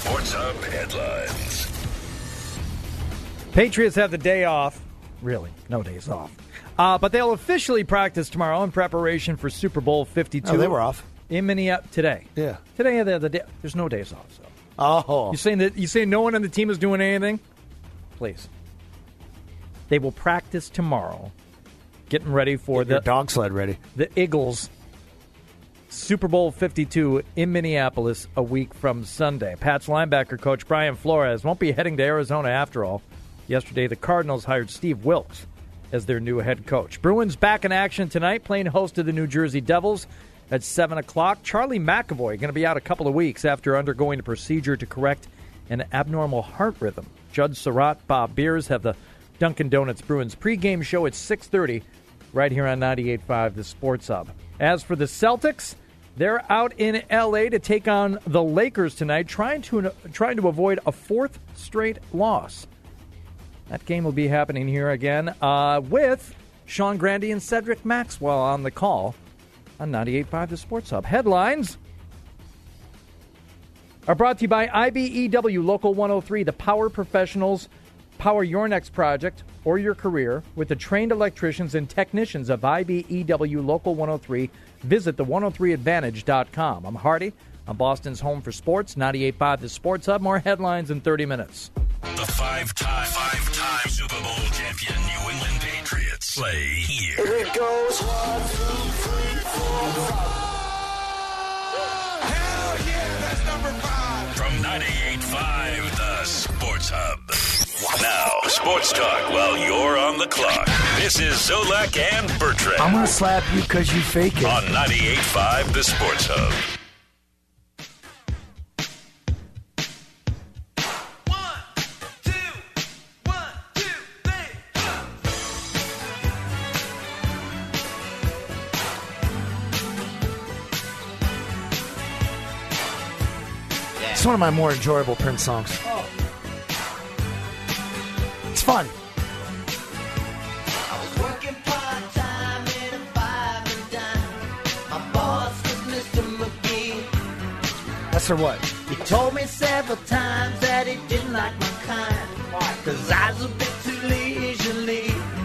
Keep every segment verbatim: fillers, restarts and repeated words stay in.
Sports Hub headlines. Patriots have the day off. Really, no days off. Uh, but they'll officially practice tomorrow in preparation for Super Bowl fifty-two. Oh, they were off. In Minneapolis today. Yeah. Today, the, the day, there's no days off. So. Oh. You saying that? You saying no one on the team is doing anything? Please. They will practice tomorrow, getting ready for Get the your dog sled ready. The Eagles Super Bowl fifty-two in Minneapolis a week from Sunday. Pats linebacker coach Brian Flores won't be heading to Arizona after all. Yesterday, the Cardinals hired Steve Wilks as their new head coach. Bruins back in action tonight, playing host to the New Jersey Devils at seven o'clock. Charlie McAvoy going to be out a couple of weeks after undergoing a procedure to correct an abnormal heart rhythm. Judd Surratt, Bob Beers have the Dunkin' Donuts Bruins pregame show at six thirty right here on ninety-eight point five, the Sports Hub. As for the Celtics, they're out in L A to take on the Lakers tonight, trying to trying to avoid a fourth straight loss. That game will be happening here again uh, with Sean Grandy and Cedric Maxwell on the call on ninety-eight point five, the Sports Hub. Headlines are brought to you by I B E W Local one oh three, the power professionals. Power your next project or your career with the trained electricians and technicians of I B E W Local one oh three. Visit the one oh three advantage dot com. I'm Hardy. I'm Boston's home for sports. ninety-eight point five, the Sports Hub. More headlines in thirty minutes. The five-time, five-time Super Bowl champion New England Patriots play here. Here it goes. One, two, three, four, five. Hell yeah, that's number five. From ninety-eight point five, the Sports Hub. Now, sports talk while you're on the clock. This is Zolak and Bertrand. I'm going to slap you because you fake it. On ninety-eight point five, the Sports Hub. It's one of my more enjoyable Prince songs. Oh. It's fun. I was working part-time in a five and dime. My boss was Mister McGee. That's her what? He told me several times that he didn't like my kind. Why? Cause I was a bit too leisurely.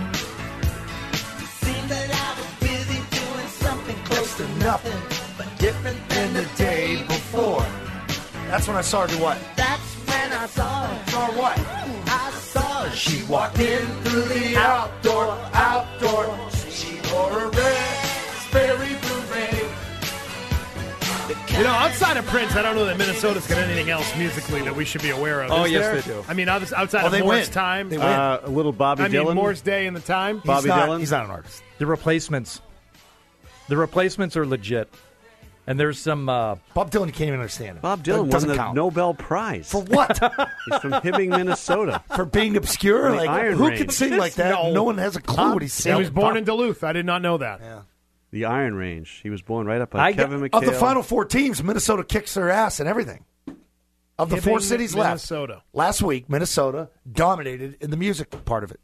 It seemed that I was busy doing something close to nothing, but different than the day before. That's when I saw her do what? That's when I saw her. Saw her what? I saw her. She walked in through the outdoor, outdoor. She wore a red Sperry beret. You know, outside of Prince, I don't know that Minnesota's got anything else musically that we should be aware of. Oh, Is yes, there? they do. I mean, outs- outside Oh, of they Moore's win. time. They win. Uh, a little Bobby I Dylan. mean, Moore's Day and the time. He's Bobby not, Dylan? He's not an artist. The replacements. The replacements are legit. And there's some... Uh, Bob Dylan, you can't even understand him. Bob That Dylan won doesn't the count. Nobel Prize. For what? He's from Hibbing, Minnesota. For being obscure? The Like, Iron who Range. can sing like that? No. No, one has a clue what he's He saying. was born in Duluth. I did not know that. Yeah. The Iron Range. He was born right up by I Kevin got- McHale. Of the final four teams, Minnesota kicks their ass and everything. Of the Hibbing, four cities Minnesota. left. Last week, Minnesota dominated in the music part of it.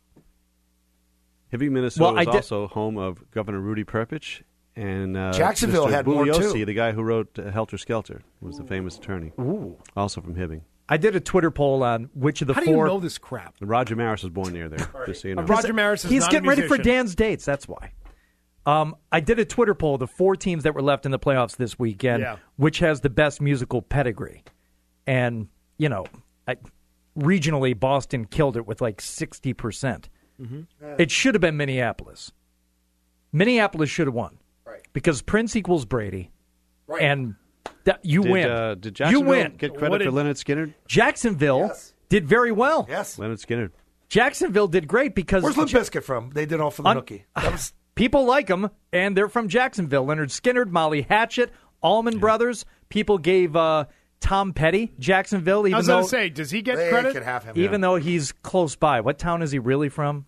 Hibbing, Minnesota Well, I is did- also home of Governor Rudy Perpich. And uh, Jacksonville Mister had more, Bugliosi, too. the guy who wrote uh, Helter Skelter, was the famous attorney. Ooh. Also from Hibbing. I did a Twitter poll on which of the How do four... you know this crap? And Roger Maris was born near there, just so you know. Uh, Roger Maris is He's not a getting ready for musician. Dan's dates, that's why. Um, I did a Twitter poll, the four teams that were left in the playoffs this weekend, Yeah. which has the best musical pedigree. And, you know, I, regionally, Boston killed it with like sixty percent. Mm-hmm. It should have been Minneapolis. Minneapolis should have won. Right. Because Prince equals Brady. Right. And that, you Did, win. Uh, did you Jacksonville win. get What credit did- for Leonard Skinner? Jacksonville Yes. did very well. Yes. Leonard Skinner. Jacksonville did great because... Where's Limp Bizkit from? They did all for the Un- nookie. That was, People like them, and they're from Jacksonville. Leonard Skinner, Molly Hatchet, Allman Brothers. People gave uh, Tom Petty Jacksonville, even I was though going to say, does he get they credit? could have him. even though he's close by. What town is he really from?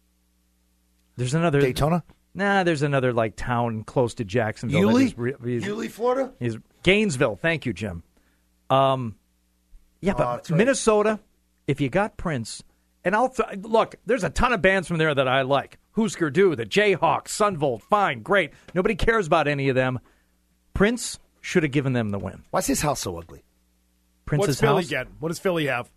There's another Daytona? Nah, there's another like town close to Jacksonville. that Yulee? is re- he's- Yulee, Florida? He's Gainesville. Thank you, Jim. Um, yeah, Oh, but that's right. Minnesota, if you got Prince, and I'll th- look, there's a ton of bands from there that I like. Husker Du, the Jayhawks, Sunvolt, fine, great. Nobody cares about any of them. Prince should have given them the win. Why is his house so ugly? Prince's What's Philly house. get? What does Philly have?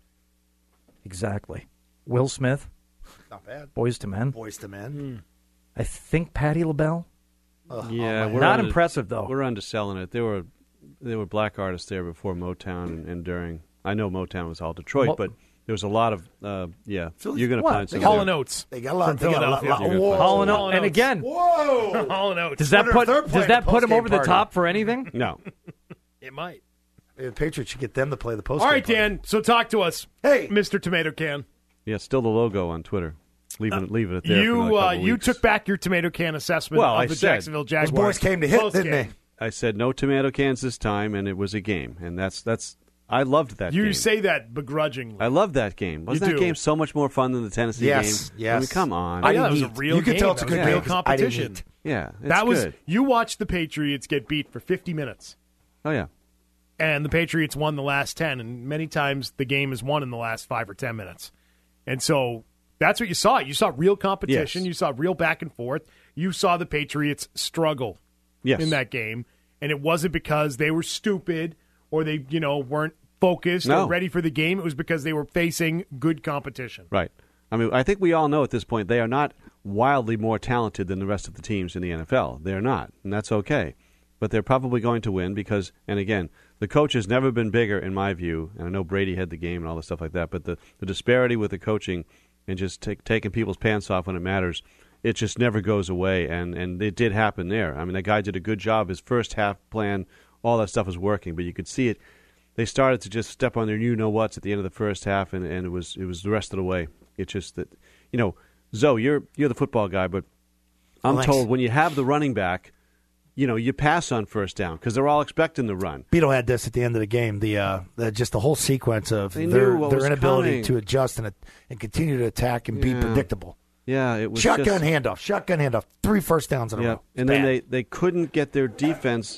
Exactly. Will Smith, Not bad. Boys to Men. Boys to Men. Mm. I think Patti LaBelle. Yeah, we're Not under- impressive, though. We're underselling it. There were there were black artists there before Motown and, and during. I know Motown was all Detroit, Mo- but there was a lot of uh, yeah. Philly- You're going to what? find They some. got Hall there. and Oates. They got a lot. From They got a lot. Philadelphia. lot You're whoa. gonna Hall and, Hall and and Oates. again, Whoa. Hall and Oates. does that Wonder if put they're does playing that the put him postgame over the party. top for anything? No, It might. The Patriots should get them to play the post. All right, Dan. So talk to us. Hey. Mister Tomato Can. yeah, still the logo on Twitter. Leaving leave it there. for You another uh, couple you weeks. took back your tomato can assessment Well, of I the said- Jacksonville Those Jaguars. boys came to hit, Close didn't game. they? I said no tomato cans this time, and it was a game, and that's that's. I loved that. You game. say that begrudgingly. I loved that game. Wasn't You that do. game so much more fun than the Tennessee Yes, game? yes. I mean, come on. Oh, I yeah, didn't that was a eat. real You could game. tell it's a That good was game real 'cause I didn't competition. eat. yeah, it's that was good. you watched the Patriots get beat for fifty minutes, Oh yeah. and the Patriots won the last ten, and many times the game is won in the last five or ten minutes, and so that's what you saw. You saw real competition. Yes. You saw real back and forth. You saw the Patriots struggle Yes. in that game, and it wasn't because they were stupid or they you know weren't focused No. or ready for the game. It was because they were facing good competition. Right. I mean, I think we all know at this point they are not wildly more talented than the rest of the teams in the N F L. They're not, and that's okay. But they're probably going to win because, and again, the coach has never been bigger, in my view. And I know Brady had the game and all this stuff like that, but the, the disparity with the coaching and just take, taking people's pants off when it matters, it just never goes away. And, and it did happen there. I mean, that guy did a good job. His first half plan, all that stuff was working, but you could see it. They started to just step on their you-know-whats at the end of the first half, and, and it was it was the rest of the way. It's just that, you know, Zoe, you're you're the football guy, but I'm Thanks. told when you have the running back, you know, you pass on first down because they're all expecting the run. Beto had this at the end of the game. The, uh, the just the whole sequence of They their knew what their was inability coming. to adjust and and continue to attack and be Yeah. predictable. Yeah, it was Shotgun just, handoff, shotgun handoff, three first downs in a Yeah, row. and then they, they couldn't get their defense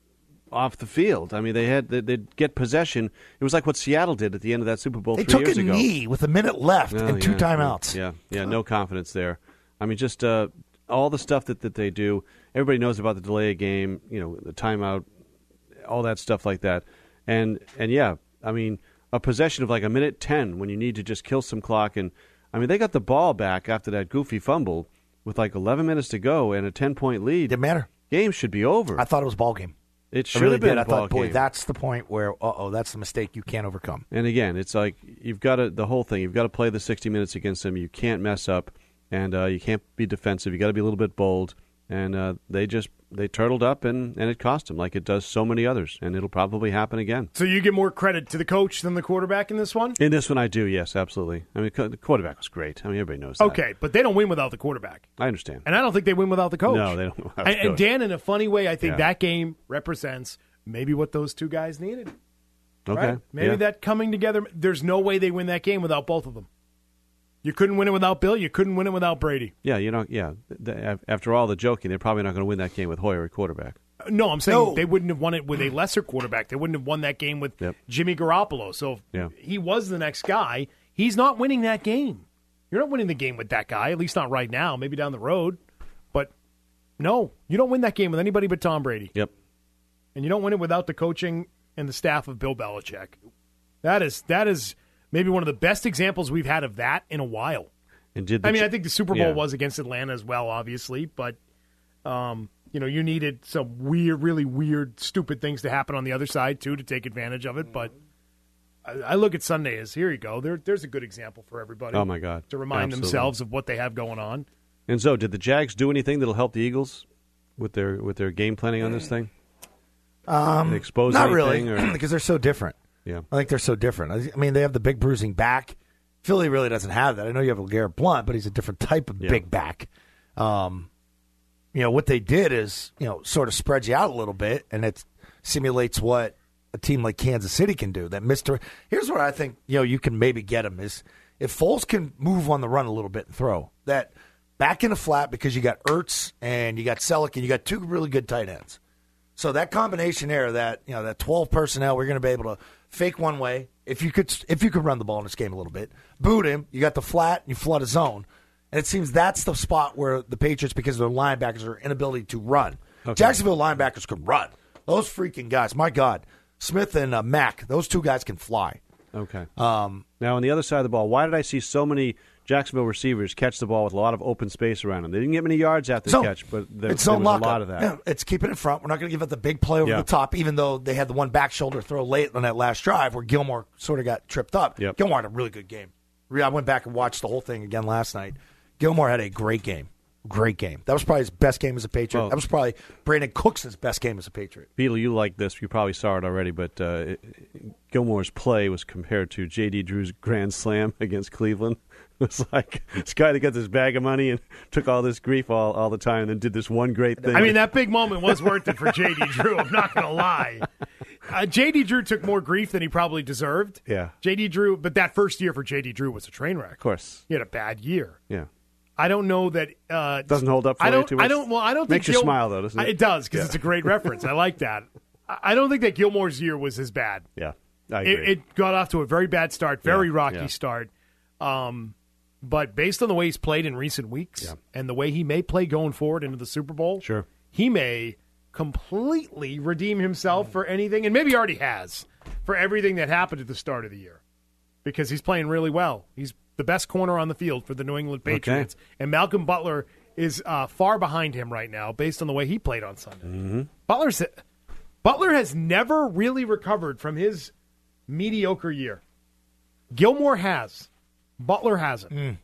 off the field. I mean, they had they, they'd get possession. It was like what Seattle did at the end of that Super Bowl they three took years a ago. knee with a minute left Oh, and two yeah, timeouts. Yeah, yeah, yeah, no confidence there. I mean, just uh, all the stuff that, that they do. Everybody knows about the delay of game, you know, the timeout, all that stuff like that. And and yeah, I mean, a possession of like a minute ten when you need to just kill some clock. And I mean, they got the ball back after that goofy fumble with like eleven minutes to go and a ten-point lead. Didn't matter. Game should be over. I thought it was a ball game. It I should really have been did. a I ball thought, boy, game. that's the point where, uh-oh, that's the mistake you can't overcome. And again, it's like you've got to the whole thing. You've got to play the sixty minutes against them. You can't mess up, and uh, you can't be defensive. You got to be a little bit bold. And uh, they just they turtled up, and, and it cost them like it does so many others. And it'll probably happen again. So you give more credit to the coach than the quarterback in this one? In this one, I do. Yes, absolutely. I mean, co- the quarterback was great. I mean, everybody knows that. Okay, but they don't win without the quarterback. I understand. And I don't think they win without the coach. No, they don't win without and, the and coach. Dan, in a funny way, I think Yeah. that game represents maybe what those two guys needed. Okay, Right? Maybe yeah. that coming together. There's no way they win that game without both of them. You couldn't win it without Bill. You couldn't win it without Brady. Yeah, you know, yeah. The, after all the joking, they're probably not going to win that game with Hoyer at quarterback. Uh, No, I'm saying No. they wouldn't have won it with a lesser quarterback. They wouldn't have won that game with Yep. Jimmy Garoppolo. So if Yeah. he was the next guy, he's not winning that game. You're not winning the game with that guy, at least not right now, maybe down the road. But no, you don't win that game with anybody but Tom Brady. Yep. And you don't win it without the coaching and the staff of Bill Belichick. That is that is maybe one of the best examples we've had of that in a while. And did the I mean, Ch- I think the Super Bowl yeah. was against Atlanta as well, obviously, but um, you know, you needed some weird, really weird, stupid things to happen on the other side too to take advantage of it. But I, I look at Sunday as here you go. There, there's a good example for everybody. Oh, my God. To remind Absolutely. themselves of what they have going on. And so, did the Jags do anything that'll help the Eagles with their with their game planning on this thing? Um, expose Not really, anything, or- because they're so different. Yeah. I think they're so different. I I mean, they have the big bruising back. Philly really doesn't have that. I know you have LeGarrette Blount, but he's a different type of Yeah. big back. Um, you know, what they did is, you know, sort of spread you out a little bit, and it simulates what a team like Kansas City can do. That Mister Here's where I think, you know, you can maybe get him is if Foles can move on the run a little bit and throw, that back in the flat because you got Ertz and you got Selleck and you got two really good tight ends. So that combination there, that you know, that twelve personnel, we're going to be able to fake one way. If you could, if you could run the ball in this game a little bit, boot him. You got the flat, and you flood a zone, and it seems that's the spot where the Patriots, because of their linebackers, their inability to run. Okay. Jacksonville linebackers could run. Those freaking guys, my God, Smith and uh, Mack, those two guys can fly. Okay. Um, now, on the other side of the ball, why did I see so many Jacksonville receivers catch the ball with a lot of open space around them? They didn't get many yards after the catch, but there, it's there was zone a lot lockup. of that. Yeah, it's keeping it front. We're not going to give it the big play over Yeah. the top, even though they had the one back shoulder throw late on that last drive where Gilmore sort of got tripped up. Yep. Gilmore had a really good game. I went back and watched the whole thing again last night. Gilmore had a great game. Great game. That was probably his best game as a Patriot. Well, that was probably Brandon Cooks' best game as a Patriot. Beetle, you like this. You probably saw it already, but uh, it, Gilmore's play was compared to J D. Drew's grand slam against Cleveland. It was like this guy that got this bag of money and took all this grief all, all the time and then did this one great thing. I mean, that big moment was worth it for J D. Drew. I'm not going to lie. Uh, J D. Drew took more grief than he probably deserved. Yeah. J D. Drew, but that first year for J D. Drew was a train wreck. Of course. He had a bad year. Yeah. I don't know that uh, doesn't hold up for I don't. you too much? I don't. Well, I don't Makes think you Gil- smile though, doesn't it? It does because Yeah. it's a great reference. I like that. I I don't think that Gilmore's year was as bad. Yeah, I It, agree. it got off to a very bad start, very Yeah, rocky yeah. start. Um, but based on the way he's played in recent weeks Yeah. and the way he may play going forward into the Super Bowl, Sure. he may completely redeem himself for anything, and maybe he already has, for everything that happened at the start of the year. Because he's playing really well. He's the best corner on the field for the New England Patriots. And Malcolm Butler is uh, far behind him right now based on the way he played on Sunday. Mm-hmm. Butler's, Butler has never really recovered from his mediocre year. Gilmore has. Butler hasn't. Mm.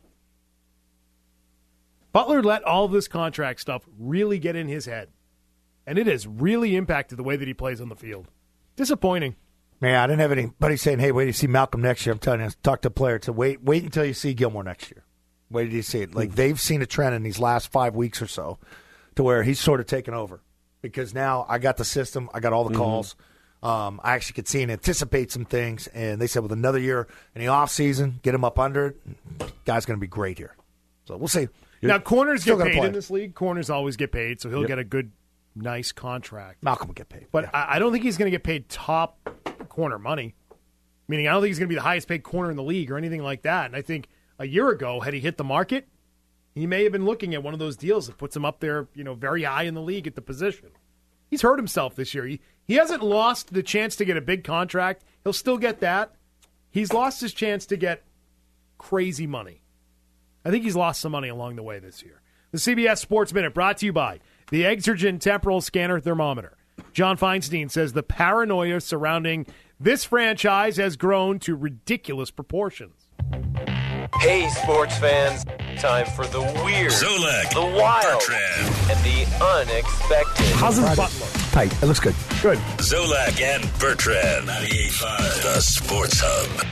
Butler let all this contract stuff really get in his head. And it has really impacted the way that he plays on the field. Disappointing. Man, I didn't have anybody saying, hey, wait till you see Malcolm next year. I'm telling you, talk to a player to wait wait until you see Gilmore next year. Wait till you see it. Like, they've seen a trend in these last five weeks or so to where he's sort of taken over. Because now I got the system, I got all the Mm-hmm. calls. Um, I actually could see and anticipate some things. And they said with another year in the offseason, get him up under it, guy's going to be great here. So we'll see. Now, corners Still get gonna paid play. in this league. Corners always get paid, so he'll Yep. get a good, nice contract. Malcolm will get paid. But Yeah. I, I don't think he's going to get paid top corner money. Meaning, I don't think he's going to be the highest paid corner in the league or anything like that. And I think a year ago, had he hit the market, he may have been looking at one of those deals that puts him up there, you know, very high in the league at the position. He's hurt himself this year. He, he hasn't lost the chance to get a big contract. He'll still get that. He's lost his chance to get crazy money. I think he's lost some money along the way this year. The C B S Sports Minute brought to you by the Exergen Temporal Scanner Thermometer. John Feinstein says the paranoia surrounding this franchise has grown to ridiculous proportions. Hey, sports fans. Time for the weird, Zolak, the wild, Bertrand. and the unexpected. How's his butt look? Tight. It looks good. Good. Zolak and Bertrand. ninety-eight point five. The Sports Hub.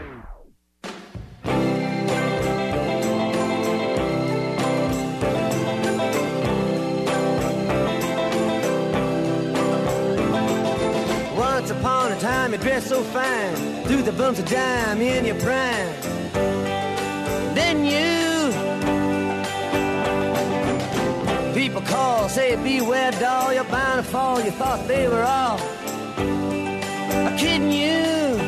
Once upon a time you dressed so fine, threw the bumps of dime in your prime. Then you, people call, say beware doll, you're bound to fall. You thought they were all kidding you.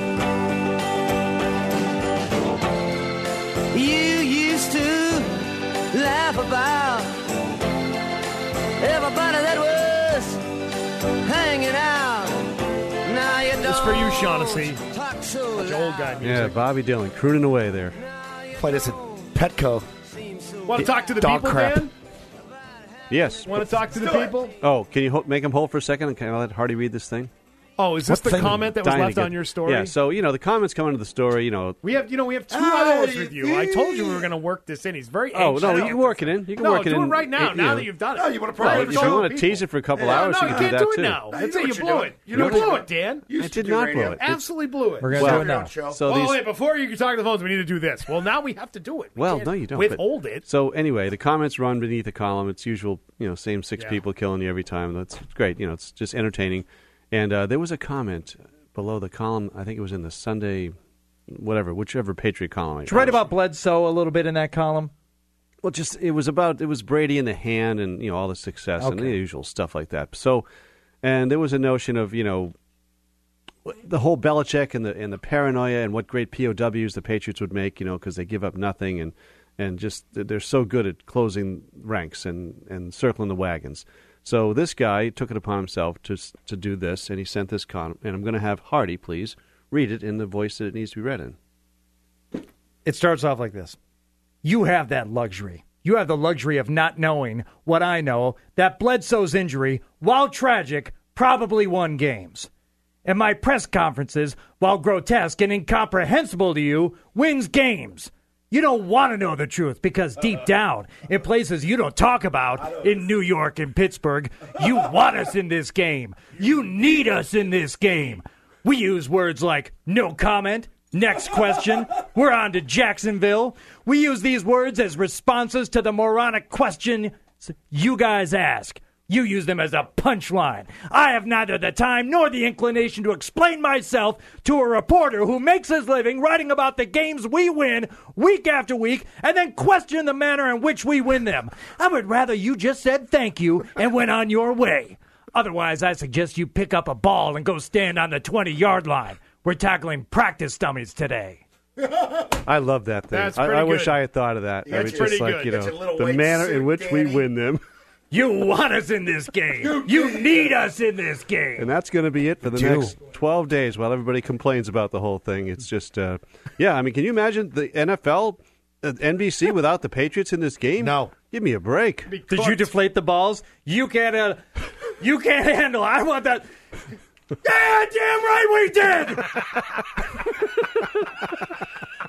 You used to laugh about everybody that was hanging out. Now you don't. This for you, Shaughnessy. Talk so Bunch of old guy loud. music. Yeah, Bobby Dylan crooning away there. Played us at Petco. Want to talk to the Dog people, crap. Dan? Yes. Want to talk to the people? Oh, can you ho- make him hold for a second? And can I let Hardy read this thing? Oh, is this What the thing? comment that was Dying to left get- on your story? Yeah, so, you know, the comments come into the story, you know. We have, you know, we have two Ah, hours with you. I told you we were going to work this in. He's very Oh, anxious. no, you can work it in. You can no, work it do in. it right now. you now know. that you've done it. No, you wanna Right, promote Well, it. if show you the want to people. tease it for a couple Yeah, hours, No, you you can do can't that do it too. now. Now, That's you it. know You what blew you're it. doing. You You know blew what it, Dan. You I used did to do not radio. blow it. Absolutely blew it. We're gonna gonna do do it now. now. Show. So oh, these- wait, before you can talk to the phones, we need to do this. Well, now we have to do it. We Well, can't no, you don't. but- withhold it. So anyway, the comments run beneath the column. It's usual, you know, same six Yeah. people killing you every time. That's great. You know, it's just entertaining. And uh, there was a comment below the column. I think it was in the Sunday, whatever, whichever Patriot column. Did you write about Bledsoe a little bit in that column? Well, just it was about it was Brady in the hand and you know all the success and the Okay. usual stuff like that. So, and there was a notion of you know the whole Belichick and the and the paranoia and what great P O Ws the Patriots would make, you know, because they give up nothing and and just they're so good at closing ranks and and circling the wagons. So this guy took it upon himself to to do this, and he sent this con. And I'm going to have Hardy, please, read it in the voice that it needs to be read in. It starts off like this. You have that luxury. You have the luxury of not knowing what I know, that Bledsoe's injury, while tragic, probably won games. And my press conferences, while grotesque and incomprehensible to you, wins games. You don't want to know the truth because deep down, in places you don't talk about, in New York and Pittsburgh, you want us in this game. You need us in this game. We use words like no comment, next question, we're on to Jacksonville. We use these words as responses to the moronic questions you guys ask. You use them as a punchline. I have neither the time nor the inclination to explain myself to a reporter who makes his living writing about the games we win week after week and then question the manner in which we win them. I would rather you just said thank you and went on your way. Otherwise, I suggest you pick up a ball and go stand on the twenty-yard line. We're tackling practice dummies today. I love that thing. That's I, pretty I wish good. I had thought of that. That's I mean, pretty just like, good. you That's know, a little the white manner suit, in which Danny. we win them. You want us in this game. You need us in this game. And that's going to be it for the Do. next twelve days while everybody complains about the whole thing. It's just, uh, yeah, I mean, can you imagine the N F L, uh, N B C without the Patriots in this game? No. Give me a break. Did you deflate the balls? You can't. Uh, you can't handle. I want that. Yeah, damn right we did.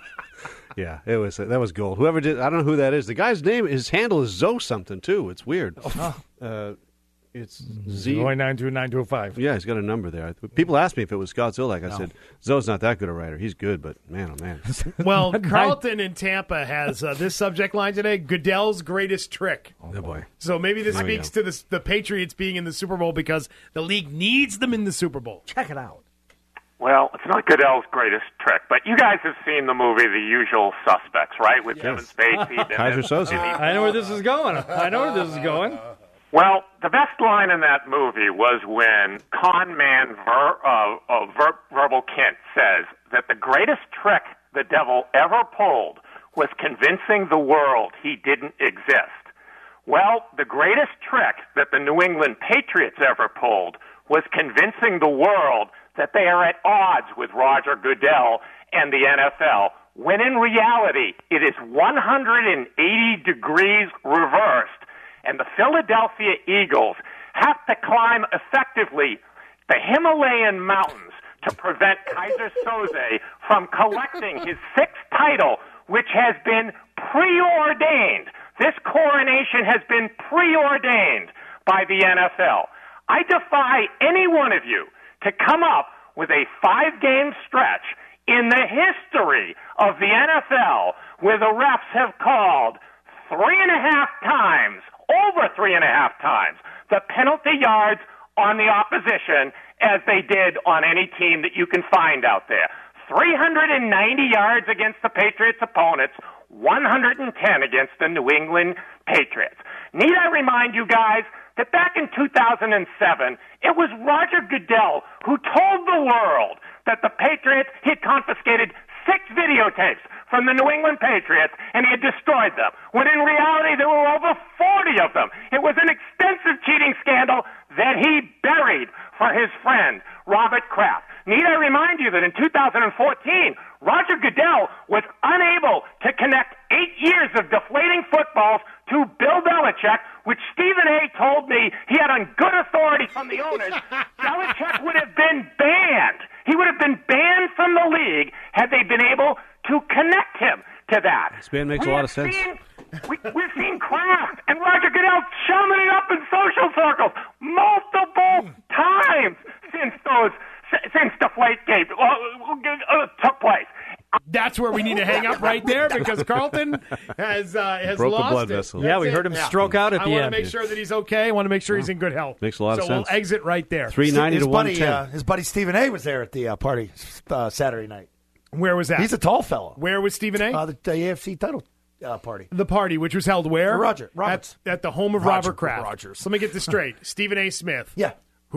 Yeah, it was that was gold. Whoever did, I don't know who that is. The guy's name, his handle is Zoe something too. It's weird. Uh, it's Z. Only nine two nine two five. Yeah, he's got a number there. People asked me if it was Scott Zolak. I said, Zoe's not that good a writer. He's good, but man, oh man. Well, Carlton in Tampa has uh, this subject line today, Goodell's greatest trick. Oh boy. So maybe this There we speaks go. to the, the Patriots being in the Super Bowl because the league needs them in the Super Bowl. Check it out. Well, it's not Goodell's greatest trick, but you guys have seen the movie The Usual Suspects, right? With Kevin Spacey. and- Kaiser Soze. and he- I know where this is going. I know where this is going. Well, the best line in that movie was when con man Ver, uh, uh, Ver, Verbal Kint says that the greatest trick the devil ever pulled was convincing the world he didn't exist. Well, the greatest trick that the New England Patriots ever pulled was convincing the world that they are at odds with Roger Goodell and the N F L, when in reality it is one hundred eighty degrees reversed, and the Philadelphia Eagles have to climb effectively the Himalayan mountains to prevent Kaiser Soze from collecting his sixth title, which has been preordained. This coronation has been preordained by the N F L. I defy any one of you to come up with a five-game stretch in the history of the N F L where the refs have called three and a half times, over three and a half times, the penalty yards on the opposition as they did on any team that you can find out there. three hundred ninety yards against the Patriots' opponents, one hundred ten against the New England Patriots. Need I remind you guys that back in two thousand seven, it was Roger Goodell who told the world that the Patriots, he had confiscated six videotapes from the New England Patriots, and he had destroyed them, when in reality there were over forty of them. It was an extensive cheating scandal that he buried for his friend, Robert Kraft. Need I remind you that in two thousand fourteen, Roger Goodell was unable to connect eight years of deflating footballs to Bill Belichick, which Stephen A. told me he had on good authority from the owners. Belichick would have been banned. He would have been banned from the league had they been able to connect him to that. This man makes we a lot have of sense. Seen, we, we've seen Kraft and Roger Goodell chumming it up in social circles multiple times since those since Deflategate uh, uh, took place. That's where we need to hang up right there because Carlton has uh, has Broke the lost blood it. vessel. Yeah, we That's heard it. him stroke out at I the want to end. make sure that he's okay. I want to make sure he's in good health. Makes a lot of so sense. we'll exit right there. three ninety his to one buddy, ten. uh, his buddy Stephen A. was there at the uh, party uh, Saturday night. Where was that? He's a tall fellow. Where was Stephen A? Uh, the, the A F C title uh, party. The party, which was held where? Roger- Roberts. At, at the home of Roger- Robert Kraft. Rogers. Let me get this straight. Stephen A. Smith. Yeah.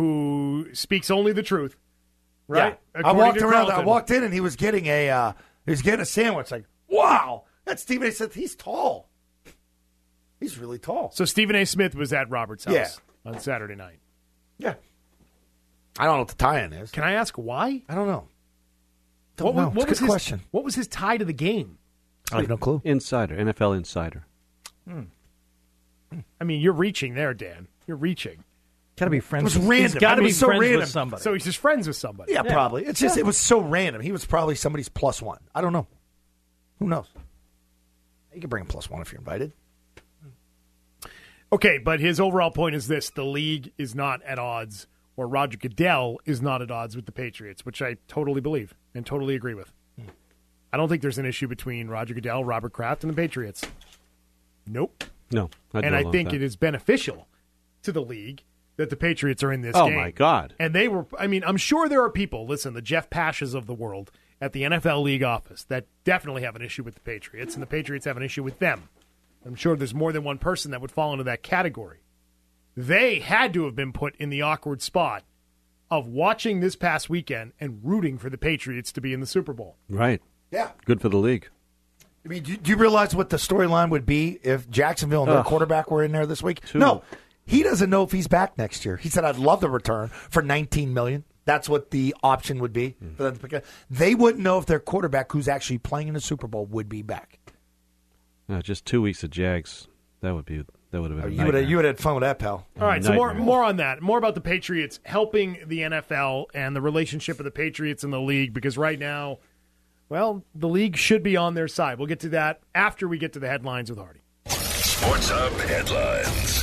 Who speaks only the truth. Right? Yeah. I According walked to around. I Carlton. walked in and he was getting a uh, he was getting a sandwich. Like, wow, that's Stephen A. said he's tall. He's really tall. So Stephen A. Smith was at Robert's house. Yeah. on Saturday night. Yeah. I don't know what the tie-in is. Can I ask why? I don't know. Don't What, know. was- what It's a was good his, question. What was his tie to the game? I have no clue. Insider, N F L insider. I mean, you're reaching there, Dan. You're reaching. Got to be friends. It was with, random. He's got I to mean, be it was so friends random. with somebody. So he's just friends with somebody. Yeah, probably. It's just, it was so random. He was probably somebody's plus one. I don't know. Who knows? You can bring a plus one if you're invited. Okay, but his overall point is this. The league is not at odds, or Roger Goodell is not at odds with the Patriots, which I totally believe and totally agree with. Hmm. I don't think there's an issue between Roger Goodell, Robert Kraft, and the Patriots. Nope. No. I'd and go I along think with it that. is beneficial to the league that the Patriots are in this Oh, game. my God. And they were, I mean, I'm sure there are people, listen, the Jeff Pashes of the world at the N F L league office that definitely have an issue with the Patriots, and the Patriots have an issue with them. I'm sure there's more than one person that would fall into that category. They had to have been put in the awkward spot of watching this past weekend and rooting for the Patriots to be in the Super Bowl. Right. Yeah. Good for the league. I mean, do, do you realize what the storyline would be if Jacksonville and their Ugh. quarterback were in there this week? Two. No. He doesn't know if he's back next year. He said, I'd love to return for nineteen million dollars. That's what the option would be for them to pick up. They wouldn't know if their quarterback, who's actually playing in the Super Bowl, would be back. No, just two weeks of Jags. That would be that would have been. A You would have nightmare. you would have had fun with that, pal. All right, so more Nightmare. more on that. More about the Patriots helping the N F L and the relationship of the Patriots and the league, because right now, well, the league should be on their side. We'll get to that after we get to the headlines with Hardy. Sports Hub headlines.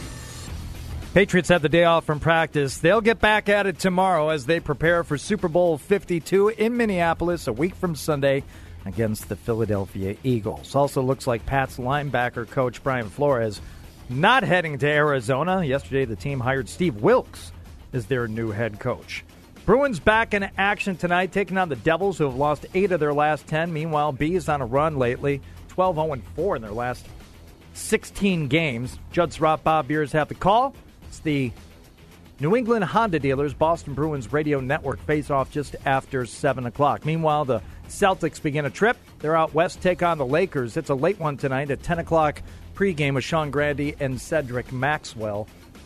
Patriots have the day off from practice. They'll get back at it tomorrow as they prepare for Super Bowl fifty-two in Minneapolis a week from Sunday against the Philadelphia Eagles. Also looks like Pats linebacker coach Brian Flores not heading to Arizona. Yesterday, the team hired Steve Wilks as their new head coach. Bruins back in action tonight, taking on the Devils, who have lost eight of their last ten. Meanwhile, Bees on a run lately, twelve oh four in their last sixteen games. Judd Surratt, Bob Beers have the call. It's the New England Honda dealers, Boston Bruins radio network face-off just after seven o'clock. Meanwhile, the Celtics begin a trip. They're out west, take on the Lakers. It's a late one tonight at ten o'clock pregame with Sean Grande and Cedric Maxwell.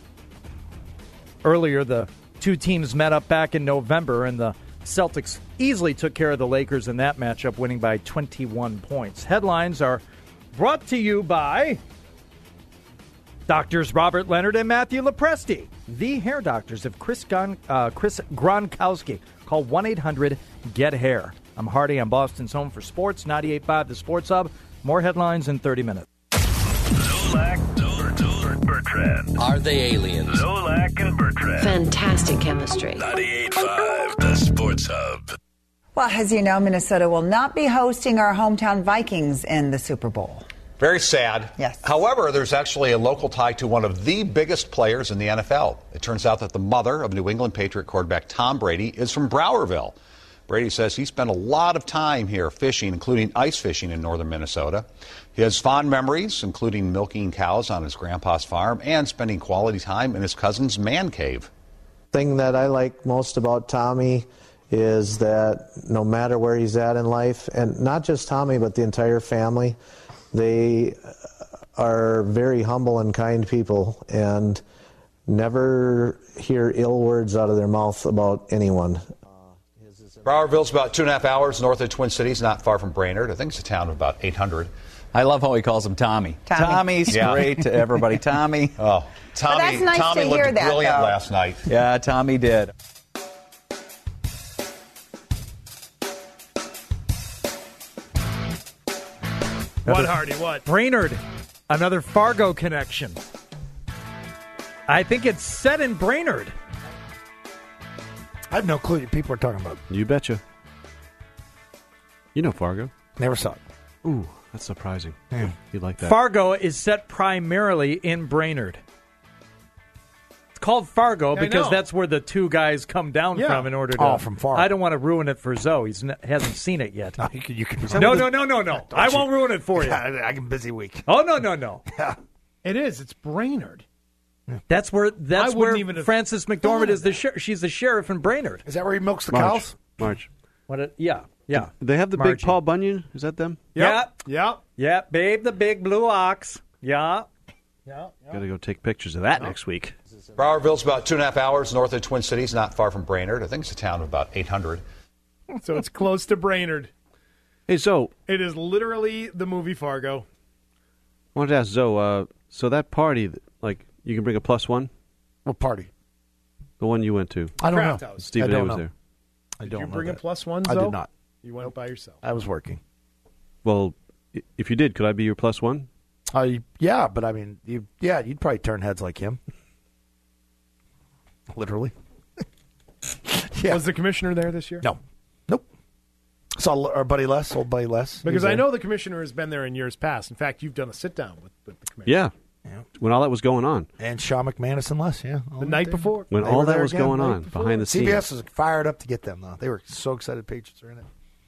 Earlier, the two teams met up back in November, and the Celtics easily took care of the Lakers in that matchup, winning by twenty-one points. Headlines are brought to you by Doctors Robert Leonard and Matthew Lepresti, the hair doctors of Chris, Gon- uh, Chris Gronkowski. Call one eight hundred get hair. I'm Hardy on Boston's Home for Sports, ninety-eight point five The Sports Hub. More headlines in thirty minutes. Zolak, Zoller, Zoller, Bertrand. Are they aliens? Zolak and Bertrand. Fantastic chemistry. ninety-eight point five The Sports Hub. Well, as you know, Minnesota will not be hosting our hometown Vikings in the Super Bowl. Very sad. Yes. However, there's actually a local tie to one of the biggest players in the N F L. It turns out that the mother of New England Patriot quarterback Tom Brady is from Browerville. Brady says he spent a lot of time here fishing, including ice fishing in northern Minnesota. He has fond memories, including milking cows on his grandpa's farm and spending quality time in his cousin's man cave. The thing that I like most about Tommy is that no matter where he's at in life, and not just Tommy, but the entire family, they are very humble and kind people and never hear ill words out of their mouth about anyone. Browerville's about two and a half hours north of Twin Cities, not far from Brainerd. I think it's a town of about eight hundred. I love how he calls him Tommy. Tommy. Tommy's Yeah. great to everybody. Tommy. Oh, Tommy, that's nice Tommy to looked hear that, brilliant though. last night. Yeah, Tommy did. What, Hardy? What? Brainerd, another Fargo connection. I think it's set in Brainerd. I have no clue what people are talking about. You betcha. You know Fargo. Never saw it. Ooh, that's surprising. Yeah. You like that? Fargo is set primarily in Brainerd. It's called Fargo I because know. that's where the two guys come down Yeah. from in order to. Oh, from Fargo. I don't want to ruin it for Zoe. He hasn't seen it yet. No, you can. You can No, no, no, no, no. I won't ruin it for you. I can busy week. Oh, no, no, no. It is. It's Brainerd. That's where that's I wouldn't where even have Frances thought McDormand of is the sher- she's the sheriff in Brainerd. Is that where he milks the March. cows? March. What? It, yeah, yeah. They have the Margie. big Paul Bunyan. Is that them? Yeah, Yeah. yeah, babe, the big blue ox. Yeah. Yeah, yeah. Got to go take pictures of that next week. Browerville's about two and a half hours north of Twin Cities, not far from Brainerd. I think it's a town of about eight hundred. So it's close to Brainerd. Hey, so It is literally the movie Fargo. I wanted to ask Zoe, uh, so that party, like, you can bring a plus one? What party? The one you went to. I don't Craft know. House. Stephen I A. don't was know. there. I Did don't you know bring a that. plus one, I Zoe? did not. You went by yourself. I was working. Well, i- if you did, could I be your plus one? Uh, yeah, but I mean, you, yeah, you'd probably turn heads like him. Literally. Yeah. Was the commissioner there this year? No. Nope. Saw our buddy Les, old buddy Les. He Because was I there. know the commissioner has been there in years past. In fact, you've done a sit-down with, with the commissioner. Yeah. When all that was going on. And Sean McManus and Les, yeah. all The night there. before. When They all were that there was again, going night on before. behind the C B S scenes. was fired up to get them, though. They were so excited Patriots are in it.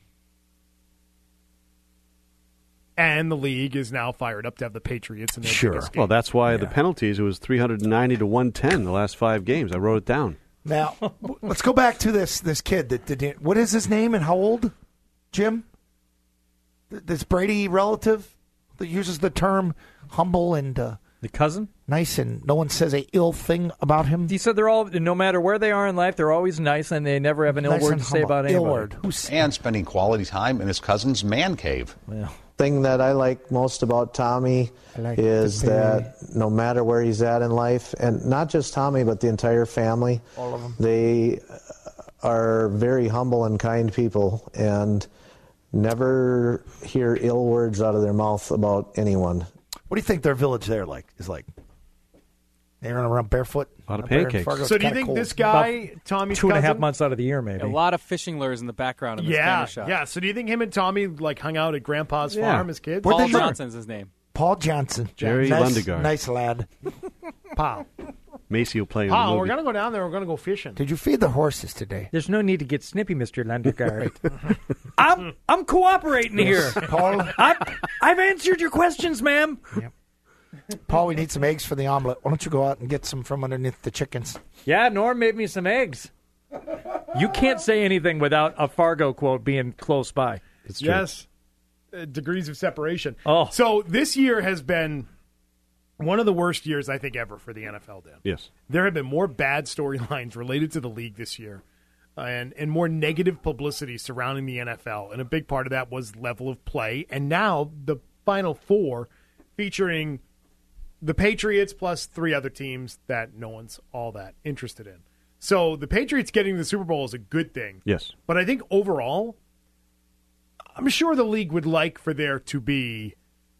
And the league is now fired up to have the Patriots in their Sure. biggest game. Well, that's why the penalties, it was three hundred ninety to one ten the last five games. I wrote it down. Now, let's go back to this this kid that did. What is his name and how old? Jim? Th- This Brady relative that uses the term humble and uh, The cousin? nice, and no one says a ill thing about him. He said they're all, no matter where they are in life, they're always nice and they never have an ill Nice word and to say humble. about Ill anybody. word. Who's And spending quality time in his cousin's man cave. Yeah. Thing that I like most about Tommy like is the that no matter where he's at in life, and not just Tommy, but the entire family, All of them. they are very humble and kind people and never hear ill words out of their mouth about anyone. What do you think their village there like is like? They're running around barefoot. A lot of Up there in pancakes. Fargo. It's So do you kinda think cold. this guy, Tommy's Two and a half cousin- months out of the year, maybe. A lot of fishing lures in the background of this Yeah, camera shot. yeah. So do you think him and Tommy like hung out at Grandpa's Yeah. farm as kids? Where'd Paul they live? Johnson's his name. Paul Johnson, Jerry nice, Lundegaard. nice lad. Pal. Macy will play in Pal, the we're movie. gonna go down there. We're gonna go fishing. Did you feed the horses today, There's no need to get snippy, Mister Lundegaard. I'm I'm cooperating here. Paul? I've, I've answered your questions, ma'am. Paul, we need some eggs for the omelet. Why don't you go out and get some from underneath the chickens? Yeah, Norm made me some eggs. You can't say anything without a Fargo quote being close by. It's true. Yes. Uh, degrees of separation. Oh. So this year has been one of the worst years, I think, ever for the N F L, Dan. Yes. There have been more bad storylines related to the league this year uh, and, and more negative publicity surrounding the N F L. And a big part of that was level of play. And now the Final Four featuring the Patriots plus three other teams that no one's all that interested in. So the Patriots getting to the Super Bowl is a good thing. Yes. But I think overall, I'm sure the league would like for there to be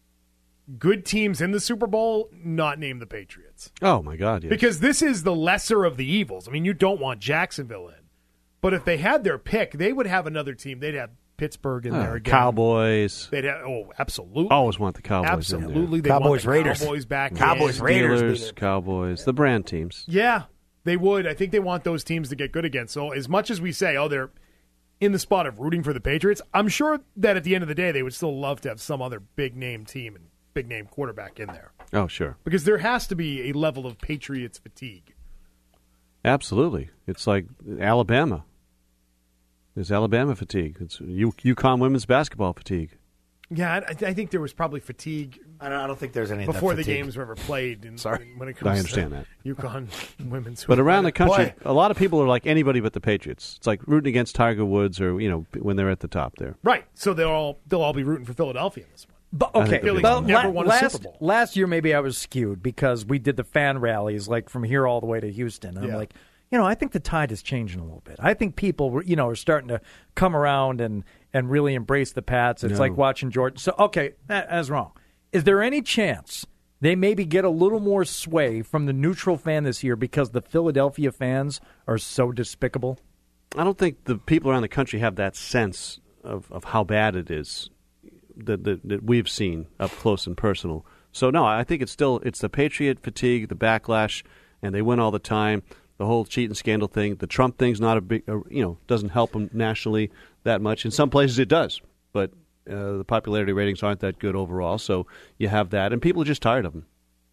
good teams in the Super Bowl, not name the Patriots. Oh, my God, yes. Because this is the lesser of the evils. I mean, you don't want Jacksonville in. But if they had their pick, they would have another team. They'd have Pittsburgh in Uh, there again. Cowboys. They'd have, oh, absolutely. Always want the Cowboys Absolutely. in They there. want the Cowboys back. Cowboys, in. Raiders. Steelers, beat it. Cowboys, the brand teams. Yeah, they would. I think they want those teams to get good again. So as much as we say, oh, they're in the spot of rooting for the Patriots, I'm sure that at the end of the day, they would still love to have some other big-name team and big-name quarterback in there. Oh, sure. Because there has to be a level of Patriots fatigue. Absolutely. It's like Alabama. There's Alabama fatigue. It's U- UConn women's basketball fatigue. Yeah, I, I think there was probably fatigue I don't, I don't think there's any of that before the fatigue. games were ever played. In, Sorry. when it comes I understand to that. UConn women's. But around the country, Boy. a lot of people are like anybody but the Patriots. It's like rooting against Tiger Woods or, you know, when they're at the top there. Right, so they'll all they'll all be rooting for Philadelphia in this one. But I okay, think Philly's but never la- won a last, Super Bowl. last year maybe I was skewed because we did the fan rallies like from here all the way to Houston. And Yeah. I'm like, you know, I think the tide is changing a little bit. I think people, were, you know, are starting to come around and, and really embrace the Pats. It's No. like watching Jordan. So, okay, that, that's wrong. Is there any chance they maybe get a little more sway from the neutral fan this year because the Philadelphia fans are so despicable? I don't think the people around the country have that sense of, of how bad it is that, that that we've seen up close and personal. So no, I think it's still it's the Patriot fatigue, the backlash, and they win all the time. The whole cheating scandal thing, the Trump thing's not a big, uh, you know, doesn't help them nationally that much. In some places it does, but uh, the popularity ratings aren't that good overall. So you have that, and people are just tired of them.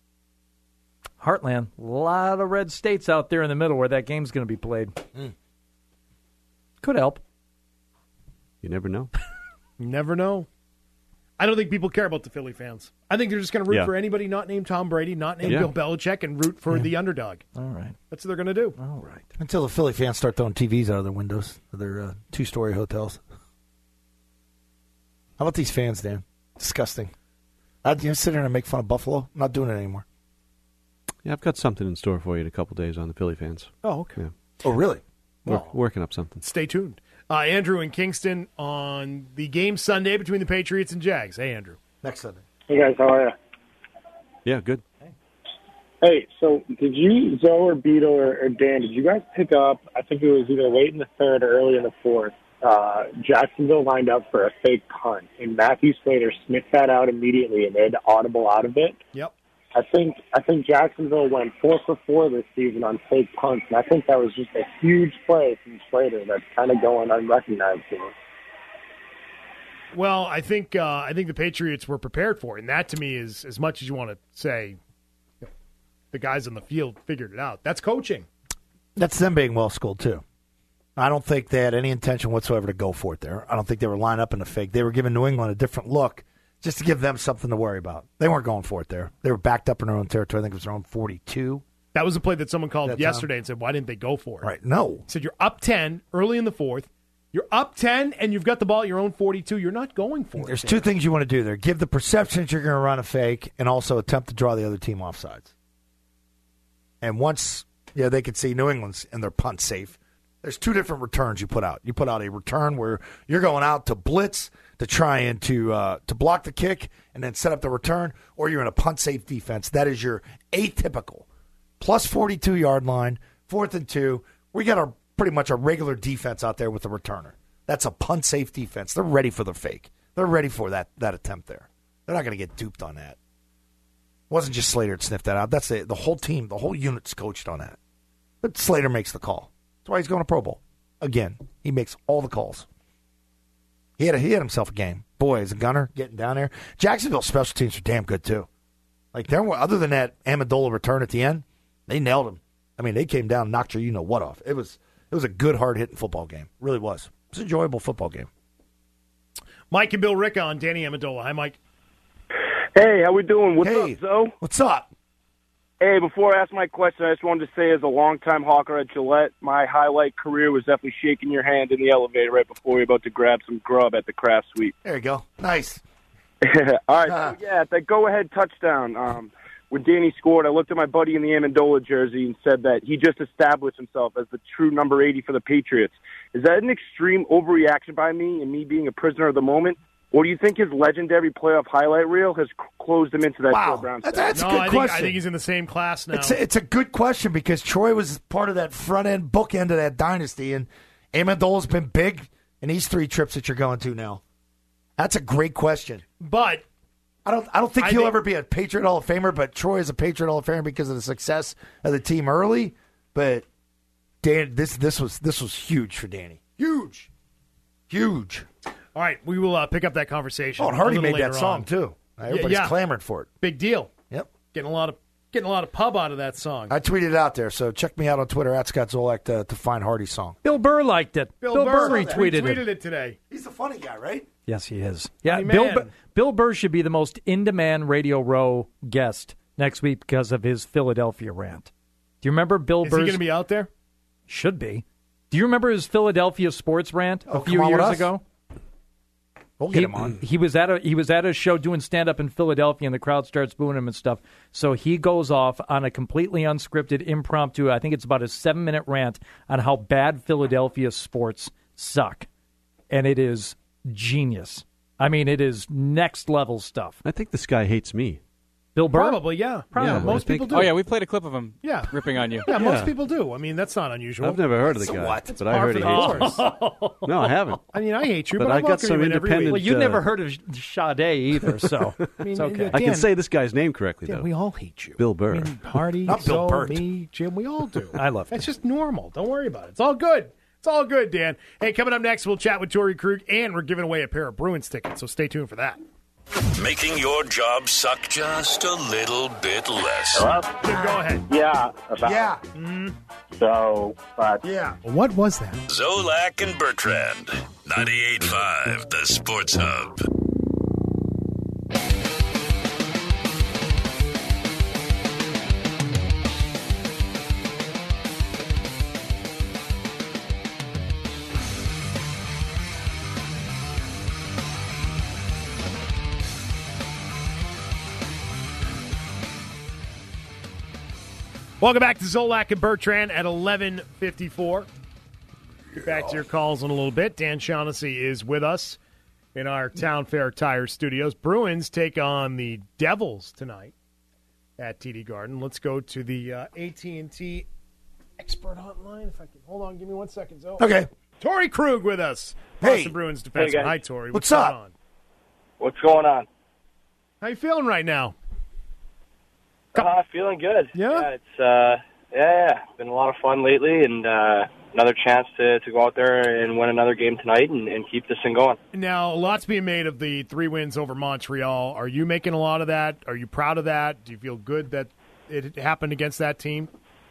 Heartland, a lot of red states out there in the middle where that game's going to be played. Mm. Could help. You never know. You never know. I don't think people care about the Philly fans. I think they're just going to root Yeah. for anybody not named Tom Brady, not named Yeah. Bill Belichick, and root for the underdog. All right. That's what they're going to do. All right. Until the Philly fans start throwing T Vs out of their windows of their uh, two-story hotels. How about these fans, Dan? Disgusting. I'd you know, sit there and make fun of Buffalo. I'm not doing it anymore. Yeah, I've got something in store for you in a couple days on the Philly fans. Oh, okay. Yeah. Oh, really? We're Well, working up something. Stay tuned. Uh, Andrew in Kingston on the game Sunday between the Patriots and Jags. Hey, Andrew. Next Sunday. Hey guys, how are you? Yeah, good. Hey, so did you, Zoe or Beto or, or Dan, did you guys pick up, I think it was either late in the third or early in the fourth, uh, Jacksonville lined up for a fake punt, and Matthew Slater sniffed that out immediately and they had to audible out of it? Yep. I think I think Jacksonville went four for four this season on fake punts, and I think that was just a huge play from Slater that's kind of going unrecognized here. Well, I think uh, I think the Patriots were prepared for it, and that to me is as much as you want to say. The guys on the field figured it out. That's coaching. That's them being well schooled too. I don't think they had any intention whatsoever to go for it there. I don't think they were lined up in the fake. They were giving New England a different look just to give them something to worry about. They weren't going for it there. They were backed up in their own territory. I think it was their own forty-two. That was a play that someone called That yesterday time. and said, why didn't they go for it? Right. No. Said you're up ten early in the fourth. You're up ten, and you've got the ball at your own forty-two. You're not going for it. There's two things you want to do there. Give the perception that you're going to run a fake and also attempt to draw the other team off sides. And once yeah, they could see New England's and their punt safe, there's two different returns you put out. You put out a return where you're going out to blitz to try and to, uh, to block the kick and then set up the return, or you're in a punt safe defense. That is your atypical plus forty-two-yard line, fourth and two. We got our pretty much a regular defense out there with the returner. That's a punt safe defense. They're ready for the fake. They're ready for that that attempt there. They're not going to get duped on that. It wasn't just Slater that sniffed that out. That's the, the whole team, the whole unit's coached on that. But Slater makes the call. That's why he's going to Pro Bowl. Again, he makes all the calls. He had, a, he had himself a game. Boy, as a gunner, getting down there. Jacksonville's special teams are damn good, too. Like, there were, other than that Amendola return at the end, they nailed him. I mean, they came down and knocked your you-know-what off. It was it was a good, hard-hitting football game. It really was. It was an enjoyable football game. Mike and Bill Ricca on Danny Amendola. Hi, Mike. Hey, how we doing? What's Hey. up, Zoe? What's up? Hey, before I ask my question, I just wanted to say as a longtime Hawker at Gillette, my highlight career was definitely shaking your hand in the elevator right before we were about to grab some grub at the craft suite. There you go. Nice. All right, so yeah, that go-ahead touchdown, um, when Danny scored, I looked at my buddy in the Amendola jersey and said that he just established himself as the true number eighty for the Patriots. Is that an extreme overreaction by me and me being a prisoner of the moment? Or do you think his legendary playoff highlight reel has c- closed him into that Wow. Joe Brown That's- status? that's a No, good I think, question. I think he's in the same class now. It's a, it's a good question because Troy was part of that front end bookend of that dynasty, and Amendola's been big in these three trips that you're going to now. That's a great question. But I don't I don't think I he'll think- ever be a Patriot Hall of Famer, but Troy is a Patriot Hall of Famer because of the success of the team early. But Dan, this this was this was huge for Danny. Huge, huge. all right, we will uh, pick up that conversation. Oh, and a Hardy little made that later song on. too. Everybody's yeah. clamoring for it. Big deal. Yep. Getting a lot of getting a lot of pub out of that song. I tweeted it out there, so check me out on Twitter at Scott Zolak to, to find Hardy's song. Bill Burr liked it. Bill, Bill Burr, Burr retweeted retweeted it. it today. He's a funny guy, right? Yes, he is. Yeah, Funny Bill man. Bur- Bill Burr should be the most in-demand Radio Row guest next week because of his Philadelphia rant. Do you remember Bill Is Burr's? he going to be out there? Should be. Do you remember his Philadelphia sports rant Oh, a few come on with years us. ago? We'll get he, him on. He was at a he was at a show doing stand up in Philadelphia, and the crowd starts booing him and stuff. So he goes off on a completely unscripted, impromptu. I think it's about a seven minute rant on how bad Philadelphia sports suck, and it is genius. I mean, it is next level stuff. I think this guy hates me. Bill Burr, Probably, yeah. Probably. Yeah, most I think- people do. Oh, yeah, we played a clip of him Yeah. ripping on you. Yeah, most Yeah. people do. I mean, that's not unusual. I've never heard of the So guy, what? but I par heard he for the hates me. course. No, I haven't. I mean, I hate you, But but, I I got welcome some you in every independent- week. well, you uh, never heard of Sade either, so I mean, it's okay. I can Dan- say this guy's name correctly, Yeah, though. we all hate you. Bill Burr. I mean, Hardy, Not Bill Zoe, Burt. me, Jim, we all do. I love It's just normal. Don't worry about it. It's all good. It's all good, Dan. Hey, coming up next, we'll chat with Torrey Krug, and we're giving away a pair of Bruins tickets, so stay tuned for that. Making your job suck just a little bit less. Hello? Jim, go ahead. Yeah. About, Yeah. So, but Yeah. What was that? Zolak and Bertrand. ninety-eight point five, the Sports Hub. Welcome back to Zolak and Bertrand at eleven fifty-four. Get back to your calls in a little bit. Dan Shaughnessy is with us in our Town Fair Tire Studios. Bruins take on the Devils tonight at T D Garden. Let's go to the uh, A T and T expert hotline. If I can hold on, give me one second. Zoe. Okay. Tori Krug with us. Hey. Boston Bruins defenseman. Hey, guys. Hi, Tori. What's What's, up? going on? What's going on? How you feeling right now? Uh, feeling good. Yeah? yeah it's uh, yeah, yeah, been a lot of fun lately, and uh, another chance to, to go out there and win another game tonight and, and keep this thing going. Now, lots being made of the three wins over Montreal. Are you making a lot of that? Are you proud of that? Do you feel good that it happened against that team?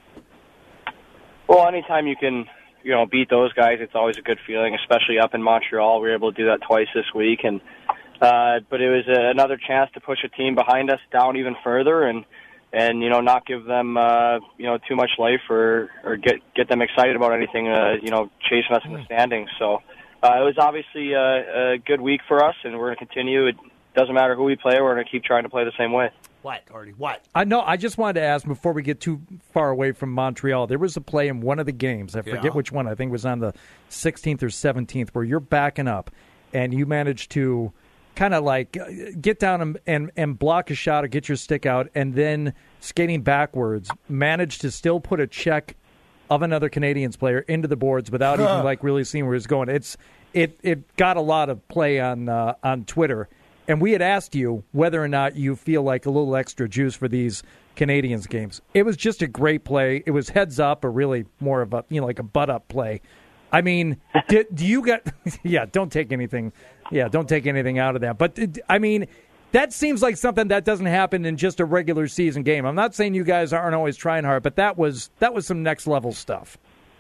Well, anytime you can, you know, beat those guys, it's always a good feeling, especially up in Montreal. We were able to do that twice this week, and uh, but it was a, another chance to push a team behind us down even further, and and you know, not give them uh, you know too much life or or get get them excited about anything, uh, you know, chasing us in the standings. So uh, it was obviously a, a good week for us, and we're going to continue. It doesn't matter who we play; we're going to keep trying to play the same way. What, Artie? What? I know. I just wanted to ask before we get too far away from Montreal. There was a play in one of the games. I forget Yeah. which one. I think it was on the sixteenth or seventeenth, where you're backing up and you managed to kind of like uh, get down and, and and block a shot or get your stick out, and then skating backwards, managed to still put a check of another Canadiens player into the boards without even like really seeing where it's going. It's it it got a lot of play on uh, on Twitter. And we had asked you whether or not you feel like a little extra juice for these Canadiens games. It was just a great play. It was heads up, or really more of a, you know, like a butt up play. I mean, do, do you get? Yeah, don't take anything. Yeah, don't take anything out of that. But I mean, that seems like something that doesn't happen in just a regular season game. I'm not saying you guys aren't always trying hard, but that was that was some next level stuff.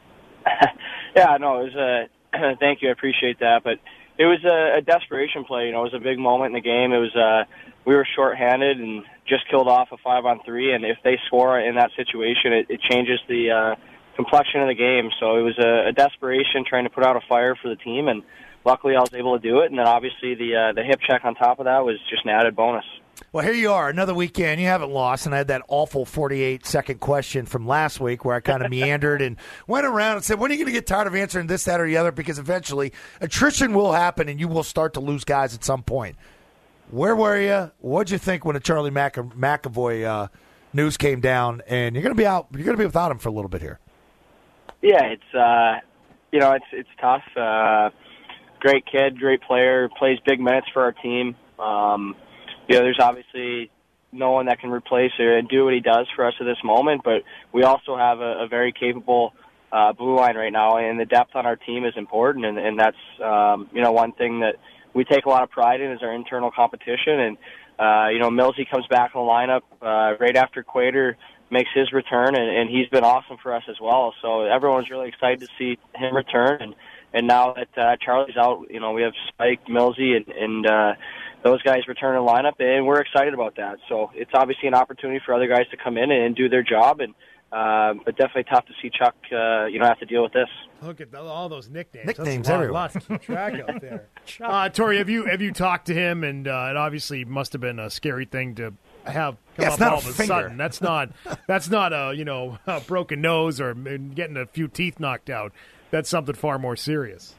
Yeah, no, it was a thank you. I appreciate that, but. It was a, a desperation play. You know, it was a big moment in the game. It was uh, we were shorthanded and just killed off a five on three. And if they score in that situation, it, it changes the uh, complexion of the game. So it was a, a desperation trying to put out a fire for the team. And luckily, I was able to do it. And then obviously the uh, the hip check on top of that was just an added bonus. Well, here you are, another weekend. You haven't lost, and I had that awful forty-eight second question from last week where I kind of meandered and went around and said, when are you going to get tired of answering this, that, or the other? Because eventually attrition will happen, and you will start to lose guys at some point. Where were you? What'd you think when the Charlie Mc- McAvoy uh, news came down? And you're going to be out. You're going to be without him for a little bit here. Yeah, it's uh, you know, it's it's tough. Uh, great kid, great player, plays big minutes for our team. Um, You know, there's obviously no one that can replace or do what he does for us at this moment, but we also have a, a very capable uh, blue line right now, and the depth on our team is important, and, and that's, um, you know, one thing that we take a lot of pride in is our internal competition, and, uh, you know, Millsy comes back in the lineup uh, right after Quater makes his return, and, and he's been awesome for us as well, so everyone's really excited to see him return, and, and now that uh, Charlie's out, you know, we have Spike, Millsy, and, and uh, those guys return in the lineup, and we're excited about that. So it's obviously an opportunity for other guys to come in and do their job, and uh, but definitely tough to see Chuck, uh, you know, have to deal with this. Look at all those nicknames. Nicknames That's a lot, everywhere. lot to keep track out there. Uh, Tori, have you have you talked to him? And uh, it obviously must have been a scary thing to have come Yeah, it's up not all a of a finger. sudden. That's not that's not a you know a broken nose or getting a few teeth knocked out. That's something far more serious.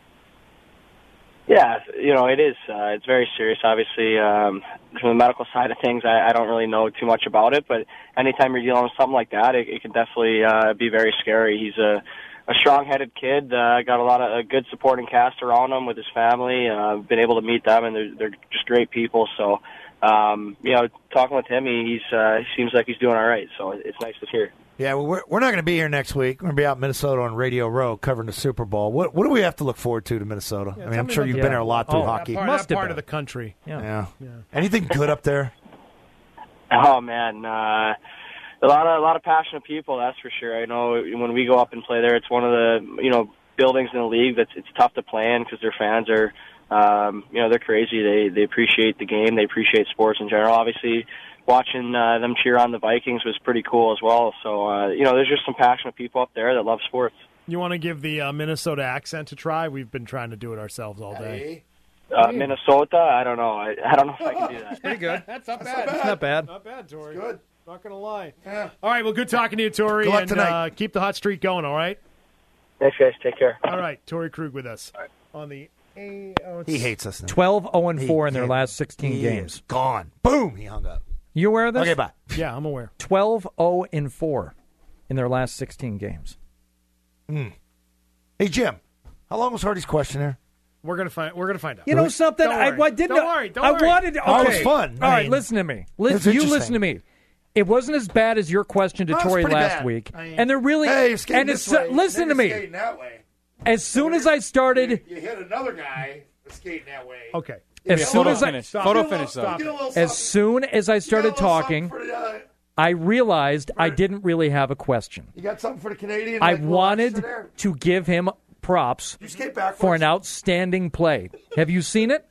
Yeah, you know, it is. Uh, it's very serious, obviously. Um, from the medical side of things, I, I don't really know too much about it, but anytime you're dealing with something like that, it, it can definitely uh, be very scary. He's a, a strong-headed kid, uh, got a lot of a good supporting cast around him with his family. Uh, been able to meet them, and they're, they're just great people. So, um, you know, talking with him, he, he's uh, he seems like he's doing all right, so it's nice to hear. Yeah, well, we're, we're not going to be here next week. We're going to be out in Minnesota on Radio Row covering the Super Bowl. What what do we have to look forward to to Minnesota? Yeah, I mean, tell I'm me sure about you've the- been there a lot through Oh, hockey. That part, Must that have part been. of the country. Yeah. Yeah. Yeah. Anything good up there? Oh man, uh, a lot of a lot of passionate people. That's for sure. I know when we go up and play there, it's one of the you know buildings in the league that's it's tough to play in because their fans are um, you know they're crazy. They they appreciate the game. They appreciate sports in general. Obviously, watching uh, them cheer on the Vikings was pretty cool as well. So uh, you know, there's just some passionate people up there that love sports. You want to give the uh, Minnesota accent a try? We've been trying to do it ourselves all day. Uh, Minnesota, I don't know. I, I don't know if I can do that. Pretty good. That's not It's not bad. Not bad, Tori. Good. Not going to lie. Yeah. All right, well, good talking to you, Tori. Good luck and tonight. Uh, keep the hot streak going, all right? Thanks, guys. Take care. All right, Tori Krug with us on the A. Oh, He hates us now. twelve oh and four in their He- last sixteen he games. is gone. Boom, he hung up. You aware of this? Okay, bye. Yeah, I'm aware. twelve oh and four in their last sixteen games. Mm. Hey, Jim, how long was Hardy's question there? We're gonna find. We're gonna find out. You know something? Don't I, worry. I didn't. Don't worry. Don't I worry. wanted. Okay. Oh, it was fun. All I right, mean, listen to me. it was Listen, you interesting. listen to me. It wasn't as bad as your question to No, it was Tori pretty last bad. week, I mean, and they're really. Hey, you're skating and this it's way, listen then to you're me. skating that way. As soon as I started, You hit another guy skating that way. Okay. as Yeah, soon photo as I, finish. Stop. Photo Get a finish, little- though. stop. Get a little as something. soon as I started You got a little talking, something for the, uh, I realized I didn't really have a question. You got something for the Canadian? I like, little wanted extra there? to give him props You skate backwards. for an outstanding play. Have you seen it?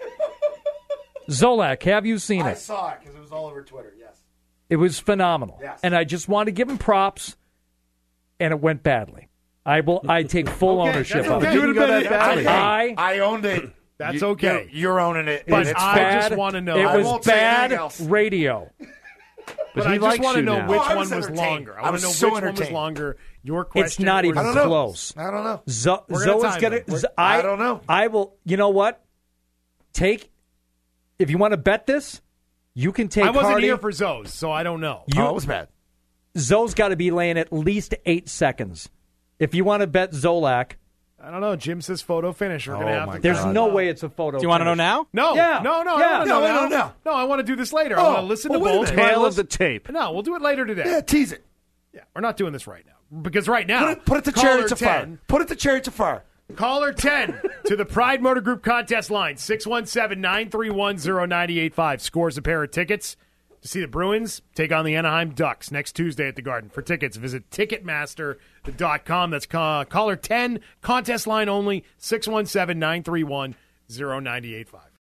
Zolak, have you seen I it? saw it because it was all over Twitter. Yes. It was phenomenal. Yes. And I just wanted to give him props, and it went badly. I will. I take full Okay, ownership that's of okay. it. You would've been badly. I, I owned it. That's You- okay. You're, you're owning it. But and it's I fine. just wanna know- It I was won't say anything bad else. radio. But he I just likes want to you know now. which Oh, I one was was entertained. longer. I I want was to know so which one was entertained. longer. Your question. It's not or even I don't know. close. I don't know. Zo- We're gonna Zoe's time gonna. it. We're- Z- I, I don't know. I will. You know what? Take. If you want to bet this, you can take. I wasn't Hardy. here for Zoes, so I don't know. You, Oh, it was bad. Zoe's got to be laying at least eight seconds. If you want to bet Zolak, I don't know. Jim says photo finish. We're gonna Oh, have my to. there's God. no way it's a photo. Do you want to know finish. now? No, Yeah. no, no, Yeah. I don't No, know no, now. no. No, I want to do this later. I Oh, want to listen well, to wait a both. minute. Tail Because- of the tape. No, we'll do it later today. Yeah, tease it. Yeah, we're not doing this right now because right now, Put it, put it to caller chariots of fire. ten, Put it to chariots of fire. Caller ten to the Pride Motor Group contest line six one seven, nine three one, zero nine eight five scores a pair of tickets to see the Bruins take on the Anaheim Ducks next Tuesday at the Garden. For tickets, visit Ticketmaster dot com. That's ca- caller ten, contest line only, six one seven, nine three one, zero nine eight five.